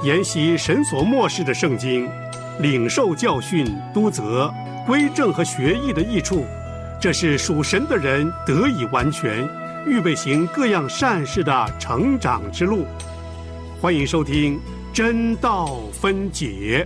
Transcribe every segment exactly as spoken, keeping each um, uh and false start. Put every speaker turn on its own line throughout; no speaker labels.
研习神所默示的圣经，领受教训、督责、归正和学艺的益处，这是属神的人得以完全，预备行各样善事的成长之路。欢迎收听真道分解。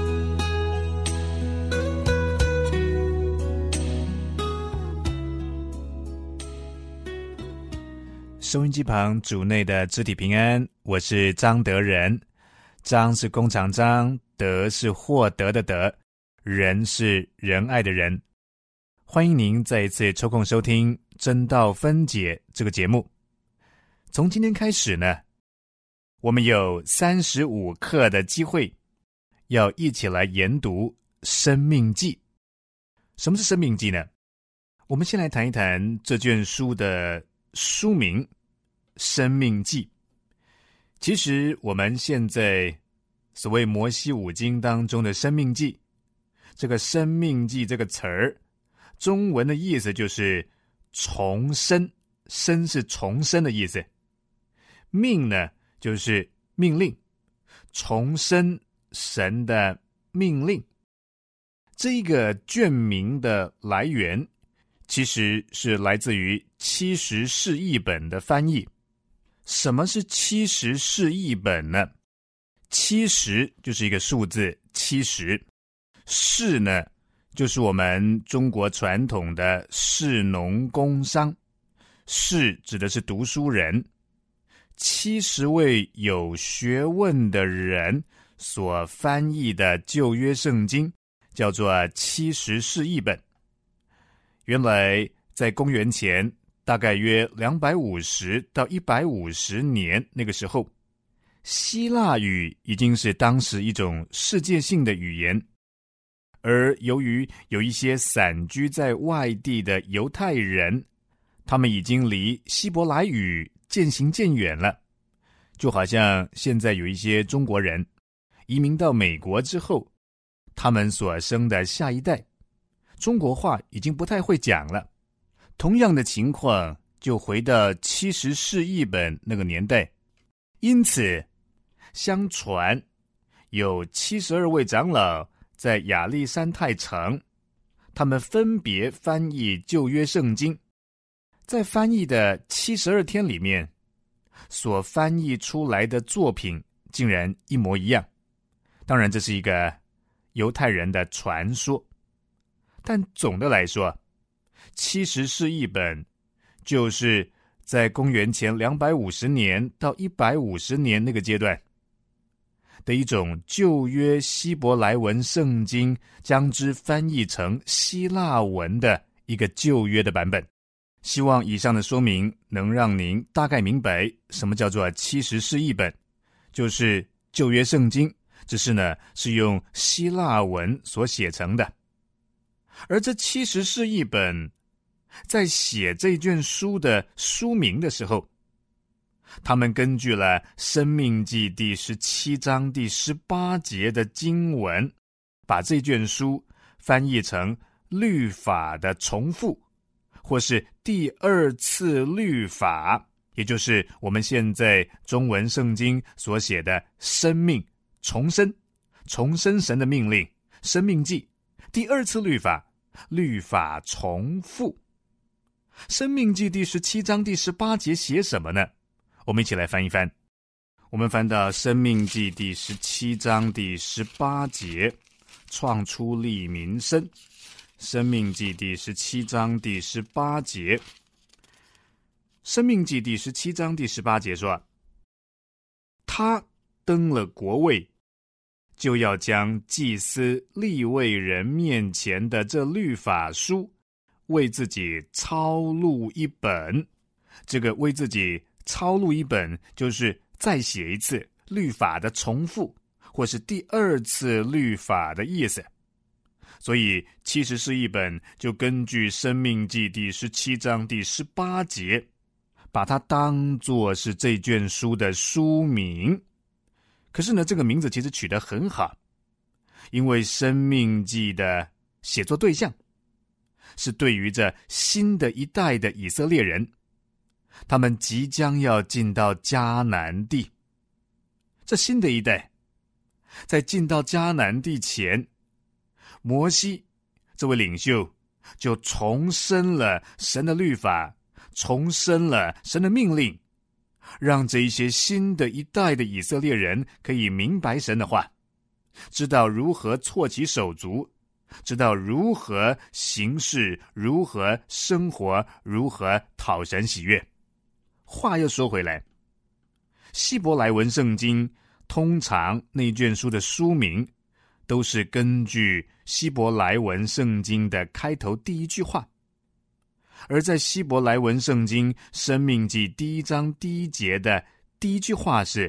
收音机旁主内的肢体平安，我是张德仁。张是弓长张，德是获得的德，仁是仁爱的仁。欢迎您再一次抽空收听真道分解这个节目。从今天开始呢，我们有三十五课的机会要一起来研读生命记。什么是生命记呢？我们先来谈一谈这卷书的书名生命记。其实我们现在所谓摩西五经当中的生命记，这个生命记这个词儿，中文的意思就是重生，生是重生的意思，命呢就是命令，重生神的命令。这一个卷名的来源其实是来自于七十释义本的翻译。什么是七十释义本呢？七十就是一个数字，七十。释呢，就是我们中国传统的士农工商。士指的是读书人，七十位有学问的人所翻译的旧约圣经，叫做七十释义本。原来在公元前大概约两百五十到一百五十年那个时候，希腊语已经是当时一种世界性的语言，而由于有一些散居在外地的犹太人，他们已经离希伯来语渐行渐远了，就好像现在有一些中国人移民到美国之后，他们所生的下一代中国话已经不太会讲了。同样的情况就回到七十释义本那个年代，因此相传有七十二位长老在亚历山太城，他们分别翻译旧约圣经，在翻译的七十二天里面，所翻译出来的作品竟然一模一样。当然这是一个犹太人的传说，但总的来说，七十释义本就是在公元前两百五十年到一百五十年那个阶段的一种旧约希伯来文圣经，将之翻译成希腊文的一个旧约的版本。希望以上的说明能让您大概明白什么叫做七十释义本，就是旧约圣经，只是呢是用希腊文所写成的。而这七十释义本在写这卷书的书名的时候，他们根据了申命记第十七章第十八节的经文，把这卷书翻译成律法的重复，或是第二次律法，也就是我们现在中文圣经所写的生命重生，重生神的命令，申命记第二次律法，律法重复。申命记第十七章第十八节写什么呢？我们一起来翻一翻。我们翻到申命记第十七章第十八节，创出利民生。申命记第十七章第十八节，申命记第十七章第十八节说，他登了国位，就要将祭司利未人面前的这律法书为自己抄录一本。这个为自己抄录一本，就是再写一次律法的重复，或是第二次律法的意思。所以七十释义本就根据申命记第十七章第十八节，把它当作是这卷书的书名。可是呢，这个名字其实取得很好，因为申命记的写作对象是对于这新的一代的以色列人，他们即将要进到迦南地。这新的一代在进到迦南地前，摩西这位领袖就重申了神的律法，重申了神的命令，让这一些新的一代的以色列人可以明白神的话，知道如何措起手足，知道如何行事，如何生活，如何讨神喜悦。话又说回来，希伯来文圣经通常那卷书的书名都是根据希伯来文圣经的开头第一句话，而在希伯来文圣经申命记第一章第一节的第一句话是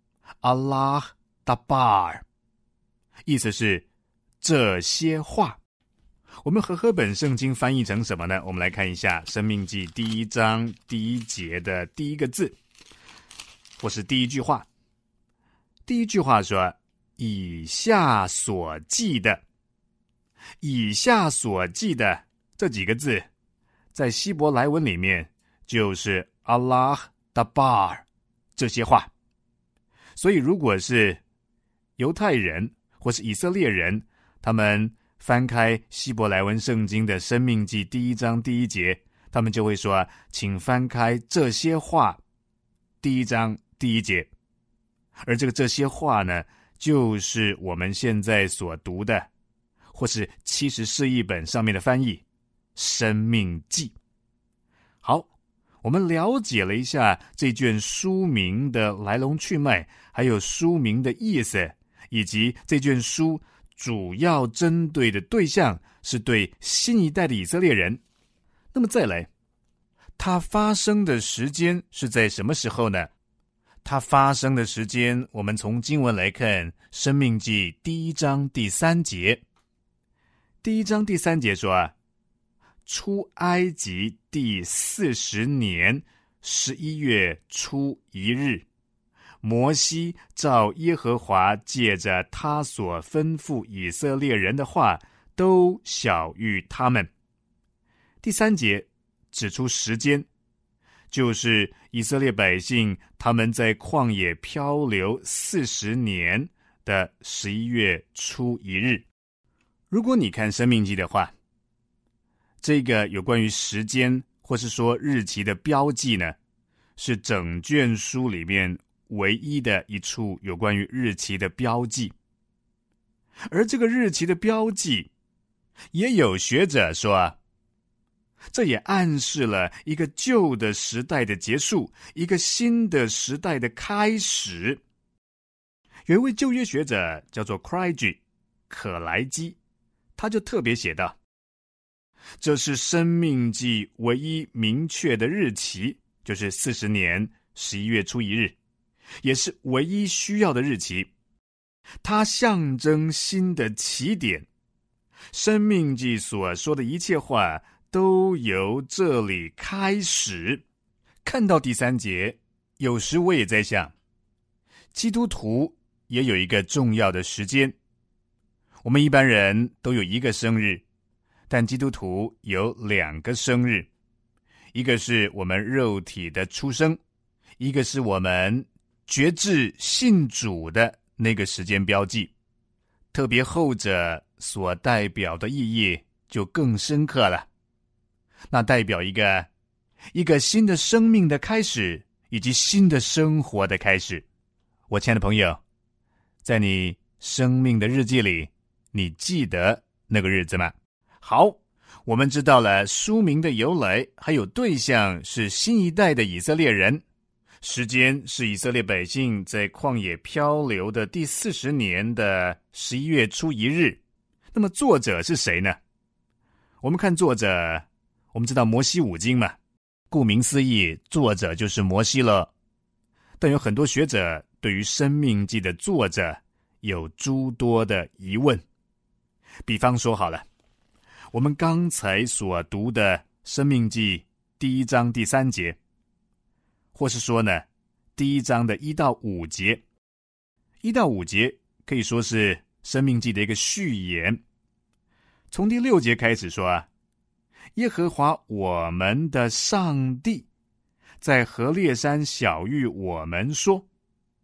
Allah Dabar， 意思是这些话。我们和合本圣经翻译成什么呢？我们来看一下申命记第一章第一节的第一个字，或是第一句话。第一句话说以下所记的，以下所记的这几个字在希伯来文里面就是 Allah Dabar 这些话。所以如果是犹太人或是以色列人，他们翻开希伯来文圣经的申命记第一章第一节，他们就会说请翻开这些话第一章第一节。而这个这些话呢，就是我们现在所读的或是七十四译本上面的翻译申命记。好，我们了解了一下这卷书名的来龙去脉，还有书名的意思，以及这卷书主要针对的对象是对新一代的以色列人。那么再来，它发生的时间是在什么时候呢？它发生的时间，我们从经文来看，申命记第一章第三节。第一章第三节说啊，出埃及第四十年十一月初一日，摩西照耶和华借着他所吩咐以色列人的话，都晓谕他们。第三节指出时间，就是以色列百姓他们在旷野漂流四十年的十一月初一日。如果你看申命记的话，这个有关于时间或是说日期的标记呢，是整卷书里面唯一的一处有关于日期的标记。而这个日期的标记，也有学者说啊，这也暗示了一个旧的时代的结束，一个新的时代的开始。有一位旧约学者叫做 Craigie 可莱基，他就特别写道，这是申命记唯一明确的日期，就是四十年十一月初一日，也是唯一需要的日期。它象征新的起点，申命记所说的一切话都由这里开始。看到第三节，有时我也在想，基督徒也有一个重要的时间。我们一般人都有一个生日，但基督徒有两个生日，一个是我们肉体的出生，一个是我们决志信主的那个时间标记。特别后者所代表的意义就更深刻了，那代表一个一个新的生命的开始，以及新的生活的开始。我亲爱的朋友，在你生命的日记里，你记得那个日子吗？好，我们知道了书名的由来，还有对象是新一代的以色列人，时间是以色列百姓在旷野漂流的第四十年的十一月初一日。那么作者是谁呢？我们看作者，我们知道摩西五经嘛，顾名思义，作者就是摩西了。但有很多学者对于申命记的作者有诸多的疑问。比方说好了，我们刚才所读的申命记第一章第三节，或是说呢，第一章的一到五节，一到五节可以说是申命记的一个序言。从第六节开始说啊，耶和华我们的上帝在何烈山晓谕我们说，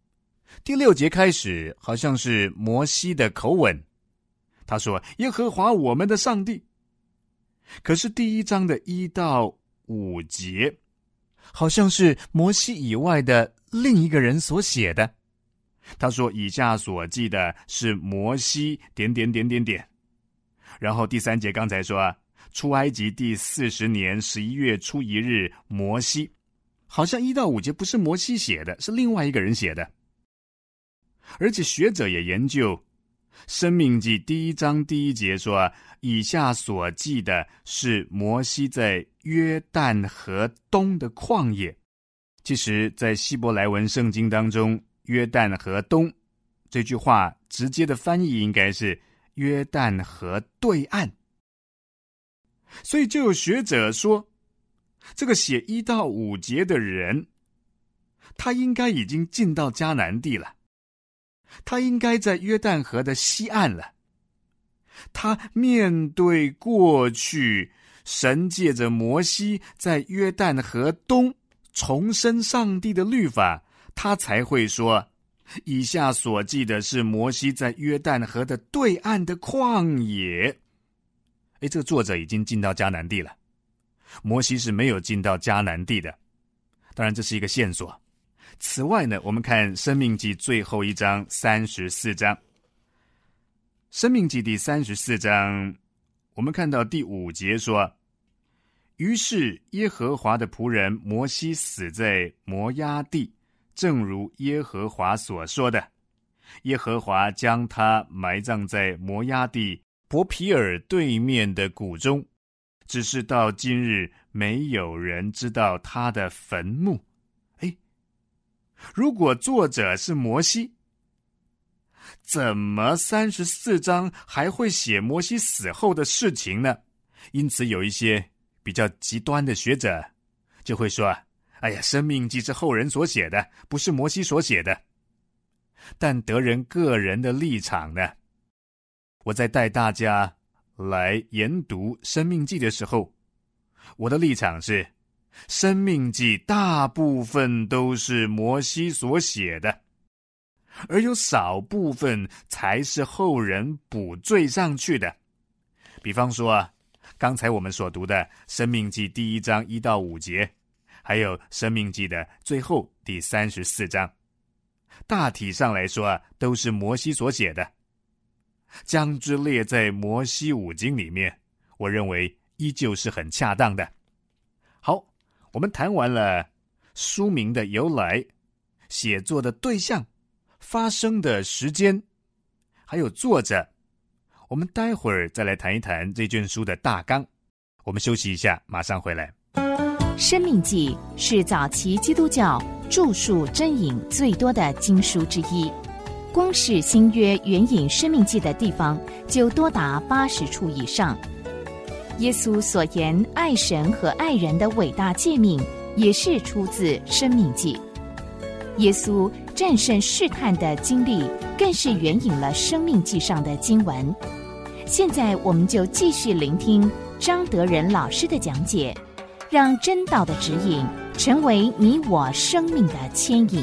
第六节开始好像是摩西的口吻，他说耶和华我们的上帝。可是第一章的一到五节好像是摩西以外的另一个人所写的。他说以下所记的是摩西点点点点点。然后第三节刚才说出埃及第四十年十一月初一日，摩西，好像一到五节不是摩西写的，是另外一个人写的。而且学者也研究申命记第一章第一节说，以下所记的是摩西在约旦河东的旷野。其实在希伯来文圣经当中，约旦河东这句话直接的翻译应该是约旦河对岸。所以就有学者说，这个写一到五节的人，他应该已经进到迦南地了，他应该在约旦河的西岸了。他面对过去神借着摩西在约旦河东重申上帝的律法，他才会说以下所记的是摩西在约旦河的对岸的旷野。诶，这个作者已经进到迦南地了，摩西是没有进到迦南地的。当然这是一个线索。此外呢，我们看申命记最后一章三十四章。申命记第三十四章，我们看到第五节说，于是耶和华的仆人摩西死在摩押地，正如耶和华所说的，耶和华将他埋葬在摩押地伯皮尔对面的谷中，只是到今日没有人知道他的坟墓。诶，如果作者是摩西，怎么三十四章还会写摩西死后的事情呢？因此有一些比较极端的学者就会说，哎呀，申命记是后人所写的，不是摩西所写的。但得人个人的立场呢，我在带大家来研读申命记的时候，我的立场是申命记大部分都是摩西所写的，而有少部分才是后人补缀上去的。比方说啊，刚才我们所读的申命记第一章一到五节，还有申命记的最后第三十四章，大体上来说啊，都是摩西所写的。将之列在摩西五经里面，我认为依旧是很恰当的。好，我们谈完了书名的由来、写作的对象、发生的时间，还有作者，我们待会儿再来谈一谈这卷书的大纲。我们休息一下，马上回来。
申命记是早期基督教著述真引最多的经书之一，光是新约援引申命记的地方就多达八十处以上。耶稣所言爱神和爱人的伟大诫命也是出自申命记。耶稣战胜试探的经历更是援引了申命记上的经文。现在我们就继续聆听张德仁老师的讲解，让真道的指引成为你我生命的牵引。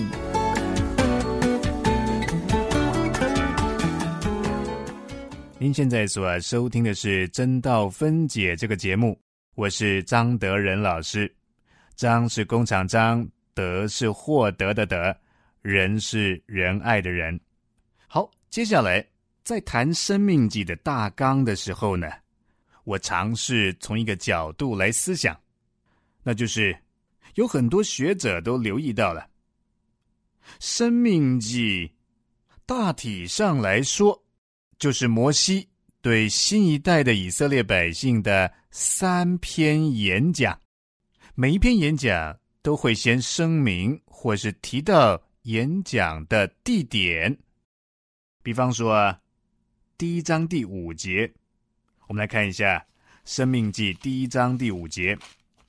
您现在所收听的是真道分解这个节目，我是张德仁老师。张是工厂张，德是获得的德，仁是仁爱的仁。好，接下来在谈申命记的大纲的时候呢，我尝试从一个角度来思想，那就是有很多学者都留意到了，申命记大体上来说就是摩西对新一代的以色列百姓的三篇演讲，每一篇演讲都会先声明或是提到演讲的地点。比方说第一章第五节，我们来看一下申命记第一章第五节，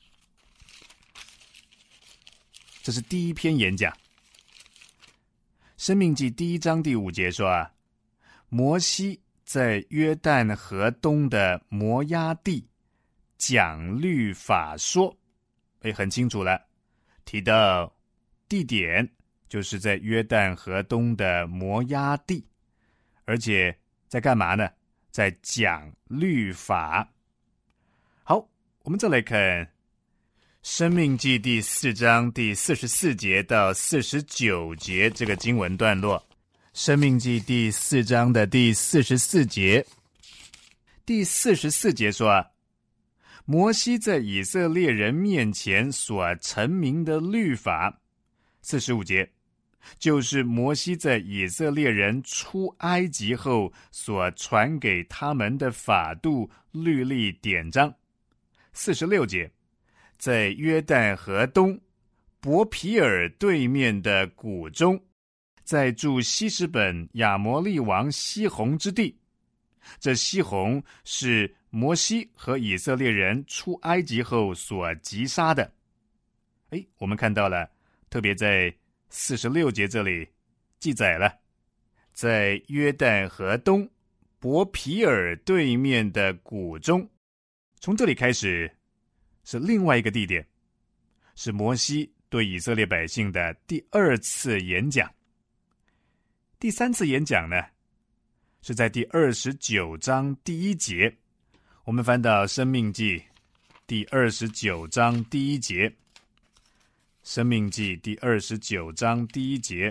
这是第一篇演讲。申命记第一章第五节说啊，摩西在约旦河东的摩押地讲律法说，诶，很清楚了，提到地点就是在约旦河东的摩押地，而且在干嘛呢？在讲律法。好，我们再来看申命记第四章第四十四节到四十九节这个经文段落。申命记第四章的第四十四节，第四十四节说，摩西在以色列人面前所陈明的律法。四十五节，就是摩西在以色列人出埃及后所传给他们的法度、律例、典章。四十六节，在约旦河东伯皮尔对面的谷中，在住希实本亚摩利王西宏之地。这西宏是摩西和以色列人出埃及后所击杀的。诶，我们看到了，特别在四十六节这里记载了，在约旦河东伯皮尔对面的谷中。从这里开始是另外一个地点，是摩西对以色列百姓的第二次演讲。第三次演讲呢，是在第二十九章第一节。我们翻到申命记第二十九章第一节。申命记第二十九章第一节。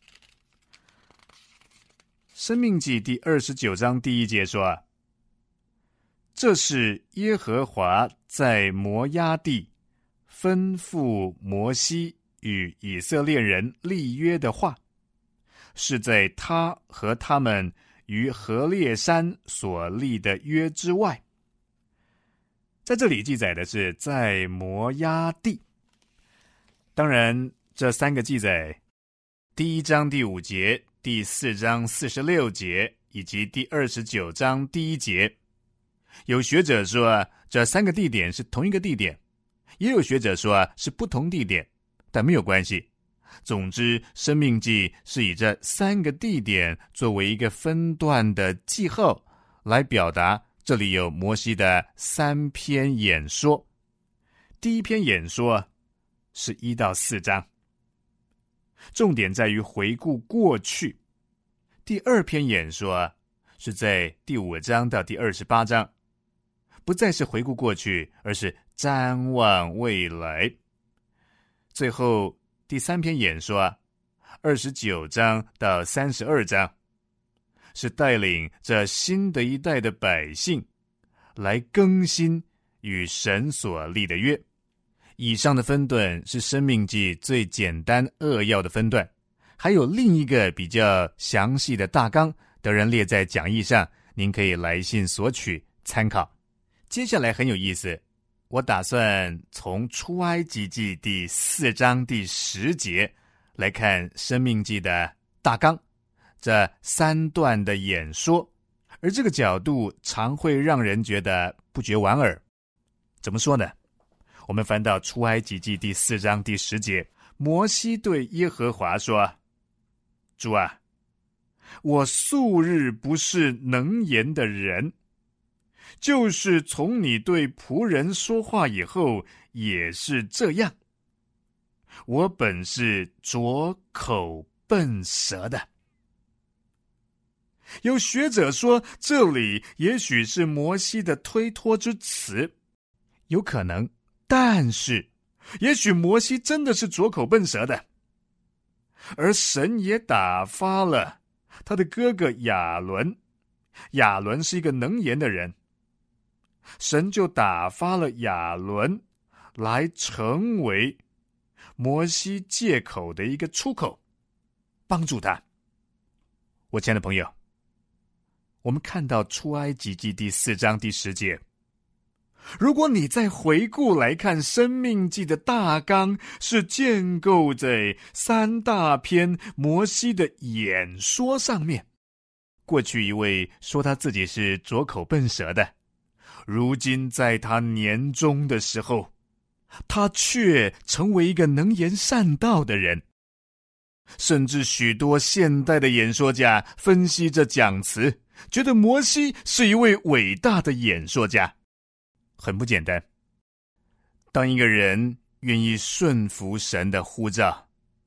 申命记第二十九章第一节说，这是耶和华在摩押地吩咐摩西与以色列人立约的话，是在他和他们于何烈山所立的约之外。在这里记载的是在摩押地。当然，这三个记载，第一章第五节、第四章四十六节以及第二十九章第一节，有学者说这三个地点是同一个地点，也有学者说是不同地点，但没有关系。总之，申命记是以这三个地点作为一个分段的记号，来表达这里有摩西的三篇演说。第一篇演说是一到四章，重点在于回顾过去。第二篇演说是在第五章到第二十八章，不再是回顾过去，而是瞻望未来。最后第三篇演说二十九章到三十二章，是带领这新的一代的百姓来更新与神所立的约。以上的分段是申命记最简单扼要的分段，还有另一个比较详细的大纲，得人列在讲义上，您可以来信索取参考。接下来很有意思，我打算从出埃及记第四章第十节来看申命记的大纲，这三段的演说，而这个角度常会让人觉得不觉莞尔。怎么说呢？我们翻到出埃及记第四章第十节，摩西对耶和华说，主啊，我素日不是能言的人，就是从你对仆人说话以后也是这样。我本是拙口笨舌的。有学者说，这里也许是摩西的推脱之词，有可能，但是也许摩西真的是拙口笨舌的，而神也打发了他的哥哥亚伦。亚伦是一个能言的人，神就打发了亚伦来成为摩西借口的一个出口，帮助他。我亲爱的朋友，我们看到出埃及记第四章第十节，如果你再回顾来看申命记的大纲，是建构在三大篇摩西的演说上面。过去一位说他自己是拙口笨舌的，如今在他年终的时候，他却成为一个能言善道的人。甚至许多现代的演说家分析这讲词，觉得摩西是一位伟大的演说家。很不简单，当一个人愿意顺服神的呼召，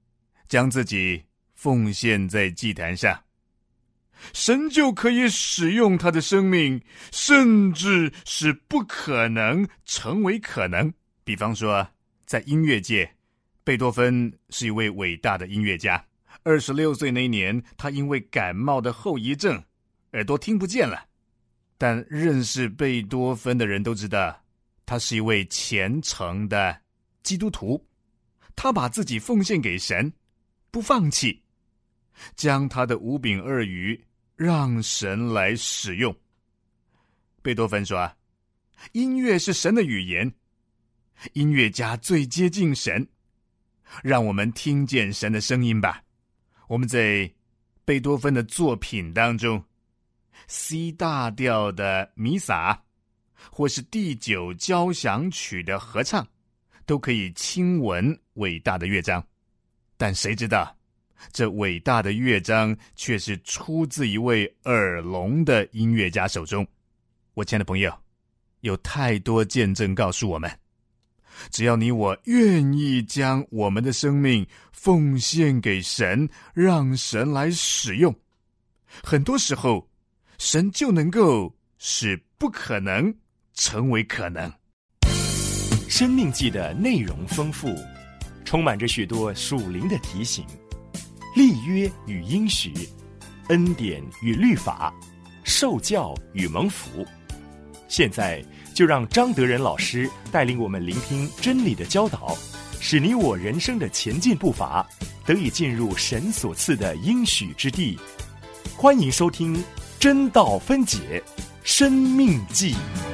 将自己奉献在祭坛上，神就可以使用他的生命，甚至使不可能成为可能。比方说，在音乐界，贝多芬是一位伟大的音乐家。二十六岁那一年，他因为感冒的后遗症，耳朵听不见了。但认识贝多芬的人都知道，他是一位虔诚的基督徒。他把自己奉献给神，不放弃，将他的五饼二鱼让神来使用。贝多芬说，音乐是神的语言，音乐家最接近神，让我们听见神的声音吧。我们在贝多芬的作品当中， C 大调的弥撒或是第九交响曲的合唱，都可以亲闻伟大的乐章。但谁知道，这伟大的乐章却是出自一位耳聋的音乐家手中。我亲爱的朋友，有太多见证告诉我们，只要你我愿意将我们的生命奉献给神，让神来使用，很多时候神就能够使不可能成为可能。
生命记的内容丰富，充满着许多属灵的提醒，立约与应许，恩典与律法，受教与蒙福。现在就让张德仁老师带领我们聆听真理的教导，使你我人生的前进步伐得以进入神所赐的应许之地。欢迎收听真道分解生命记。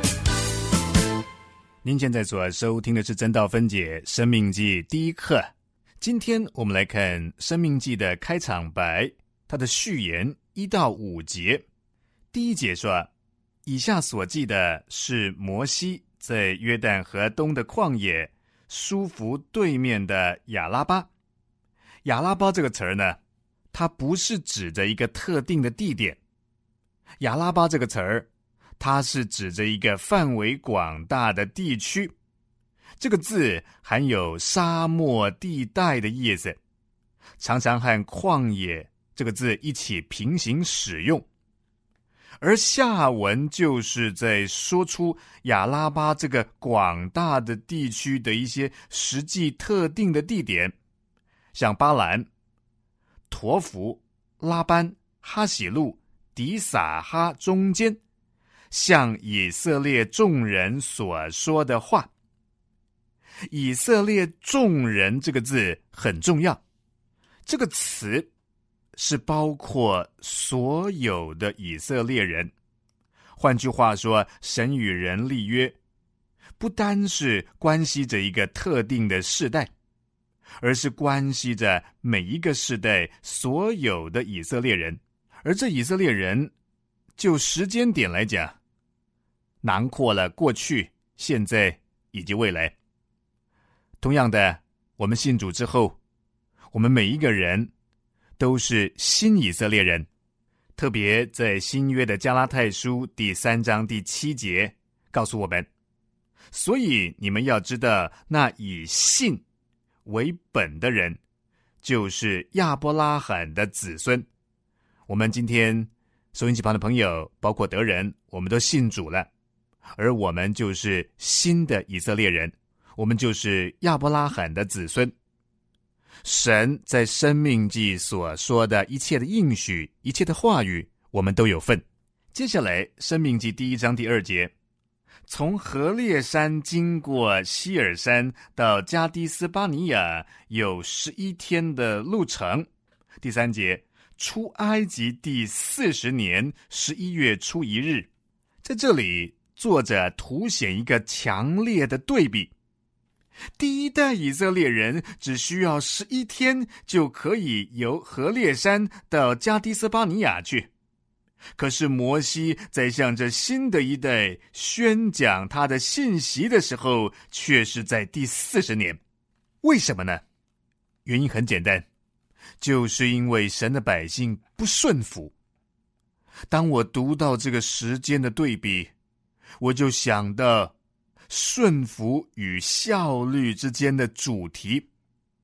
您现在所收听的是真道分解生命记第一课。今天我们来看生命记的开场白，它的序言一到五节。第一节说，以下所记的是摩西在约旦河东的旷野舒服对面的亚拉巴。亚拉巴这个词儿呢，它不是指着一个特定的地点。亚拉巴这个词儿，它是指着一个范围广大的地区。这个字含有沙漠地带的意思，常常和旷野这个字一起平行使用。而下文就是在说出亚拉巴这个广大的地区的一些实际特定的地点，像巴兰、陀弗、拉班、哈喜路、迪撒哈中间，向以色列众人所说的话。以色列众人这个字很重要，这个词是包括所有的以色列人。换句话说，神与人立约，不单是关系着一个特定的世代，而是关系着每一个世代所有的以色列人。而这以色列人，就时间点来讲，囊括了过去、现在以及未来。同样的，我们信主之后，我们每一个人都是新以色列人。特别在新约的加拉太书第三章第七节告诉我们，所以你们要知道，那以信为本的人，就是亚伯拉罕的子孙。我们今天收音机旁的朋友，包括德人，我们都信主了，而我们就是新的以色列人，我们就是亚伯拉罕的子孙。神在申命记所说的一切的应许，一切的话语，我们都有份。接下来申命记第一章第二节，从何烈山经过希尔山到加迪斯巴尼亚有十一天的路程。第三节，出埃及第四十年十一月初一日。在这里作者凸显一个强烈的对比。第一代以色列人只需要十一天就可以由何烈山到加迪斯巴尼亚去，可是摩西在向这新的一代宣讲他的信息的时候，却是在第四十年。为什么呢？原因很简单，就是因为神的百姓不顺服。当我读到这个时间的对比，我就想到顺服与效率之间的主题。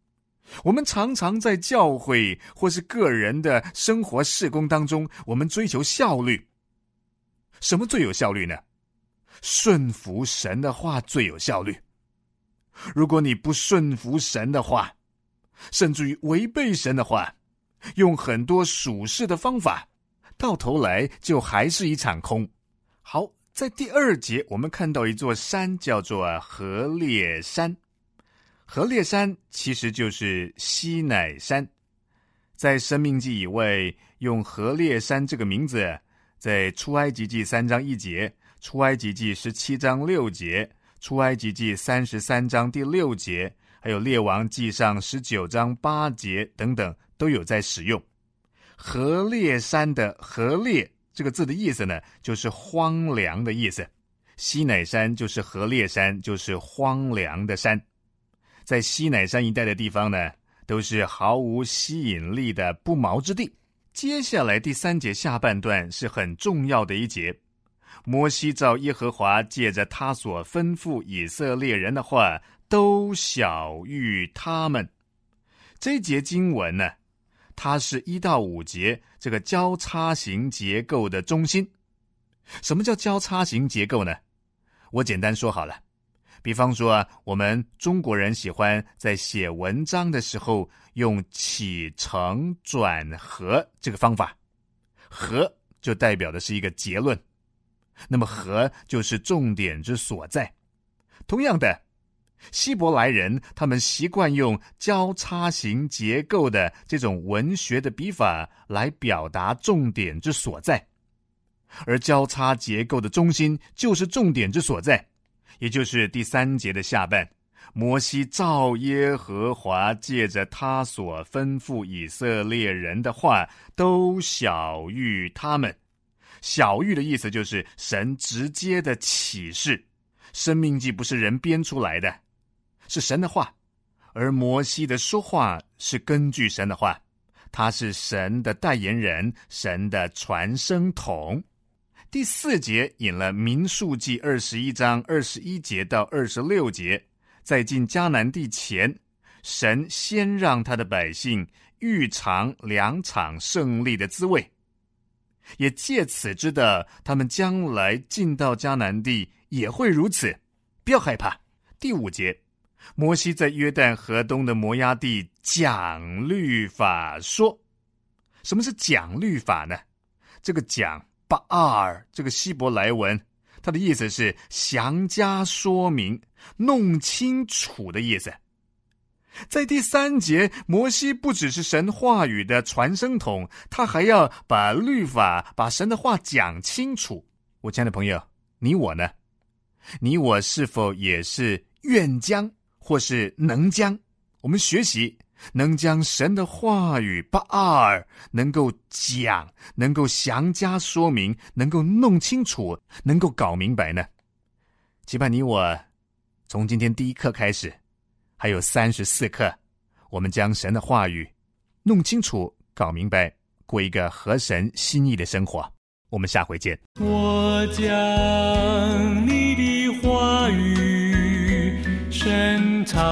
我们常常在教会或是个人的生活事工当中，我们追求效率。什么最有效率呢？顺服神的话最有效率。如果你不顺服神的话，甚至于违背神的话，用很多属世的方法，到头来就还是一场空。好，在第二节我们看到一座山叫做何烈山。何烈山其实就是西乃山。在申命记以外，用何烈山这个名字，在出埃及记三章一节，出埃及记十七章六节，出埃及记三十三章第六节，还有列王记上十九章八节等等，都有在使用。何烈山的何烈这个字的意思呢，就是荒凉的意思。西乃山就是何烈山，就是荒凉的山。在西乃山一带的地方呢，都是毫无吸引力的不毛之地。接下来第三节下半段是很重要的一节，摩西照耶和华借着他所吩咐以色列人的话，都晓谕他们。这一节经文呢，它是一到五节这个交叉型结构的中心。什么叫交叉型结构呢？我简单说好了。比方说啊，我们中国人喜欢在写文章的时候用起承转合这个方法，合就代表的是一个结论，那么合就是重点之所在。同样的，希伯来人他们习惯用交叉型结构的这种文学的笔法来表达重点之所在，而交叉结构的中心就是重点之所在，也就是第三节的下半，摩西照耶和华借着他所吩咐以色列人的话，都晓谕他们。晓谕的意思就是神直接的启示，申命记不是人编出来的，是神的话，而摩西的说话是根据神的话，他是神的代言人，神的传声筒。第四节引了民数记二十一章二十一节到二十六节，在进迦南地前，神先让他的百姓预尝两场胜利的滋味，也借此知道他们将来进到迦南地也会如此，不要害怕。第五节，摩西在约旦河东的摩押地讲律法说。什么是讲律法呢？这个讲巴尔这个希伯来文，它的意思是详加说明，弄清楚的意思。在第三节，摩西不只是神话语的传声筒，他还要把律法把神的话讲清楚。我亲爱的朋友，你我呢？你我是否也是愿将或是能将？我们学习能将神的话语巴尔能够讲，能够详加说明，能够弄清楚，能够搞明白呢？期盼你我从今天第一课开始，还有三十四课，我们将神的话语弄清楚，搞明白，过一个合神心意的生活。我们下回见。
我将你的话语深藏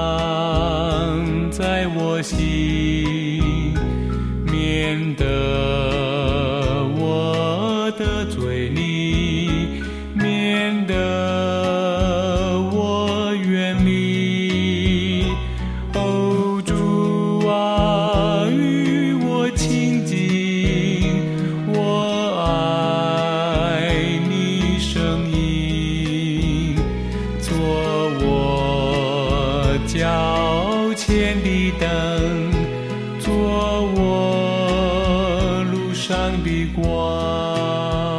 在我心，免得我得罪你，免得我远离。哦，主啊，与我亲近，我爱你声音，做我脚前的灯，做我路上的光。